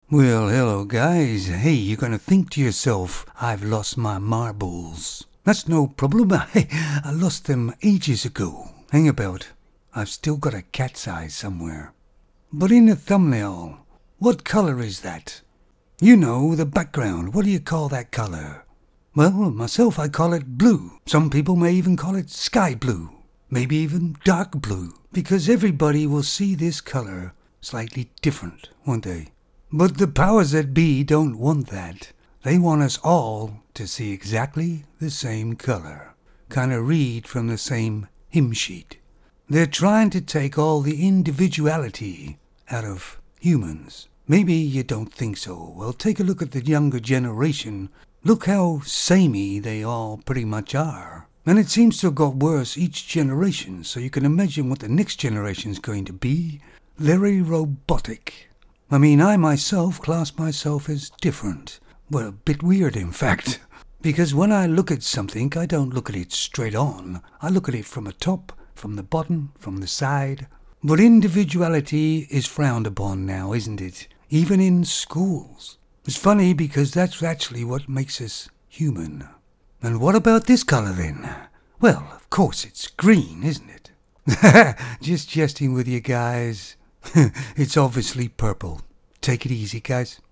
Well, hello guys. Hey, you're gonna think to yourself, I've lost my marbles. That's no problem. I lost them ages ago. Hang about. I've still got a cat's eye somewhere. But in the thumbnail, what color is that? You know, the background. What do you call that color? Well, myself, I call it blue. Some people may even call it sky blue. Maybe even dark blue. Because everybody will see this color slightly different, won't they? But the powers that be don't want that. They want us all to see exactly the same color. Kind of read from the same hymn sheet. They're trying to take all the individuality out of humans. Maybe you don't think so. Well, take a look at the younger generation. Look how samey they all pretty much are. And it seems to have got worse each generation, so you can imagine what the next generation's going to be. Very robotic. I mean, I myself class myself as different. Well, a bit weird, in fact. Because when I look at something, I don't look at it straight on. I look at it from the top, from the bottom, from the side. But individuality is frowned upon now, isn't it? Even in schools. It's funny because that's actually what makes us human. And what about this color then? Well, of course it's green, isn't it? Just jesting with you guys. It's obviously purple. Take it easy, guys.